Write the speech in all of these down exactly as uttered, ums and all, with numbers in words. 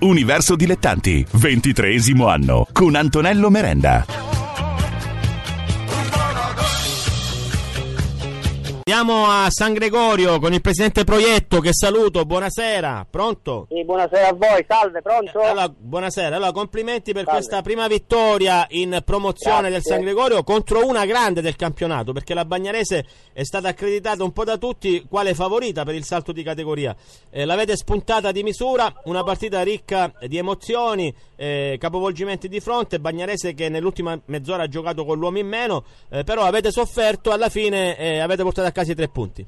Universo Dilettanti, ventitreesimo anno, con Antonello Merenda. Andiamo a San Gregorio con il presidente Proietto, che saluto, buonasera, pronto? Sì, buonasera a voi, salve, pronto? Allora, buonasera, allora complimenti per Salve. questa prima vittoria in promozione. Grazie. Del San Gregorio contro una grande del campionato, perché la Bagnarese è stata accreditata un po' da tutti quale favorita per il salto di categoria. Eh, l'avete spuntata di misura, una partita ricca di emozioni, eh, capovolgimenti di fronte, Bagnarese che nell'ultima mezz'ora ha giocato con l'uomo in meno, eh, però avete sofferto, alla fine eh, avete portato a casa i tre punti.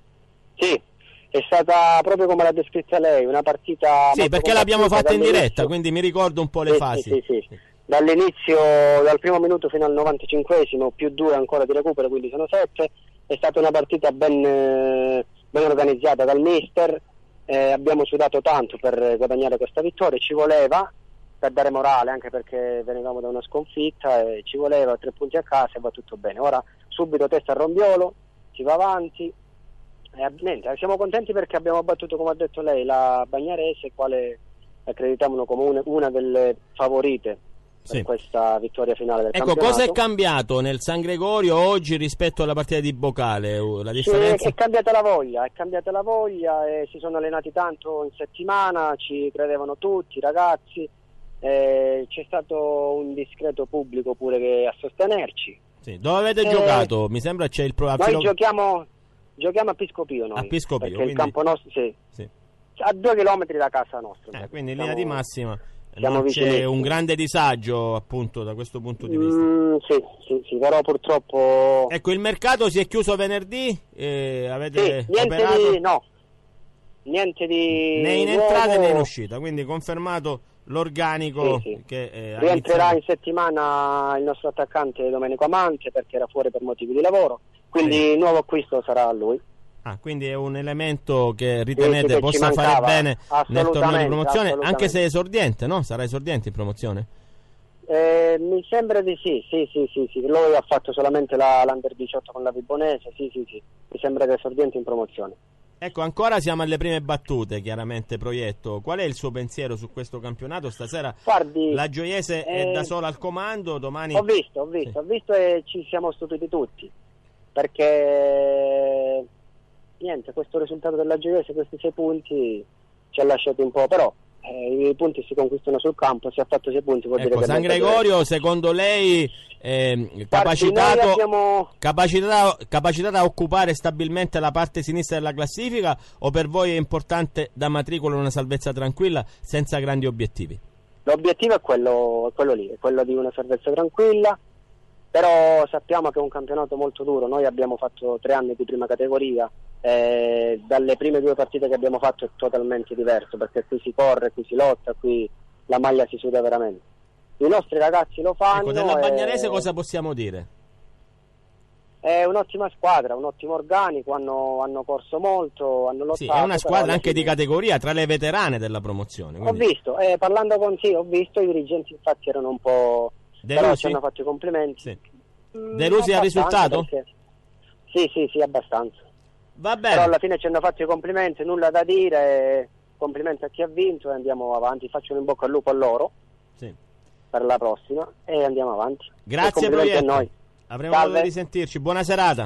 Sì, è stata proprio come l'ha descritta lei, una partita... Sì, perché l'abbiamo fatta in diretta, quindi mi ricordo un po' le sì, fasi. Sì, sì, sì. Dall'inizio, dal primo minuto fino al novantacinquesimo, più due ancora di recupero, quindi sono sette. È stata una partita ben, eh, ben organizzata dal mister, eh, abbiamo sudato tanto per guadagnare questa vittoria, ci voleva per dare morale, anche perché venivamo da una sconfitta, e ci voleva tre punti a casa e va tutto bene. Ora subito testa a Rombiolo, si va avanti, e niente, siamo contenti perché abbiamo battuto, come ha detto lei, la Bagnarese, quale accreditiamo come una, una delle favorite per sì. questa vittoria finale del ecco, campionato. Cosa è cambiato nel San Gregorio oggi rispetto alla partita di Bocale? La differenza... Sì, è cambiata la voglia, è cambiata la voglia, e si sono allenati tanto in settimana, ci credevano tutti i ragazzi, eh, c'è stato un discreto pubblico pure che a sostenerci. Sì. Dove avete eh, giocato? Mi sembra c'è il pro... Noi filo... giochiamo Giochiamo a Piscopio noi, a Piscopio, perché quindi... il campo nostro sì. Sì. a due chilometri da casa nostra. Eh, quindi in siamo, linea di massima non c'è un grande disagio appunto da questo punto di vista. Mm, sì, sì, sì, però purtroppo... Ecco, il mercato si è chiuso venerdì, eh, avete sì, niente operato... di... no, niente di... né in nuovo... entrata né in uscita, quindi confermato l'organico sì, sì. che eh, rientrerà iniziato... in settimana il nostro attaccante Domenico Amante, perché era fuori per motivi di lavoro, quindi sì. il nuovo acquisto sarà a lui. Ah, quindi è un elemento che ritenete sì, sì, possa che fare bene nel torneo di promozione, anche se è esordiente, no? Sarà esordiente in promozione? Eh, mi sembra di sì, sì, sì, sì, sì. Lui ha fatto solamente la, l'Under diciotto con la Vibonese, sì, sì, sì. Mi sembra che è esordiente in promozione. Ecco, ancora siamo alle prime battute, chiaramente, Proietto. Qual è il suo pensiero su questo campionato? Stasera Guardi, la Gioiese eh, è da sola al comando, domani... Ho visto, ho visto, sì. ho visto e ci siamo stupiti tutti, perché niente, questo risultato della Gioiese, questi sei punti ci ha lasciati un po', però eh, i punti si conquistano sul campo, si ha fatto sei punti, vuol ecco, dire che San Gregorio, secondo lei eh, capacitato, abbiamo... capacità, capacità da occupare stabilmente la parte sinistra della classifica, o per voi è importante da matricola una salvezza tranquilla senza grandi obiettivi? L'obiettivo è quello, è quello lì, è quello di una salvezza tranquilla, però sappiamo che è un campionato molto duro. Noi abbiamo fatto tre anni di prima categoria, eh, dalle prime due partite che abbiamo fatto è totalmente diverso, perché qui si corre, qui si lotta, qui la maglia si suda veramente. I nostri ragazzi lo fanno. Ecco, della Bagnarese e... cosa possiamo dire? È un'ottima squadra, un ottimo organico, hanno, hanno corso molto, hanno lottato. Sì, è una squadra anche fine... di categoria, tra le veterane della promozione. Quindi... Ho visto, eh, parlando con sì, ho visto, i dirigenti infatti erano un po'... Delusi? Però ci hanno fatto i complimenti. Sì. Mm, Delusi al risultato? Perché... Sì, sì, sì, abbastanza. Va bene. Però alla fine ci hanno fatto i complimenti, nulla da dire, complimenti a chi ha vinto e andiamo avanti. Faccio un in bocca al lupo a loro, sì, per la prossima, e andiamo avanti. Grazie Proietto. A noi. Avremo modo di sentirci, buona serata.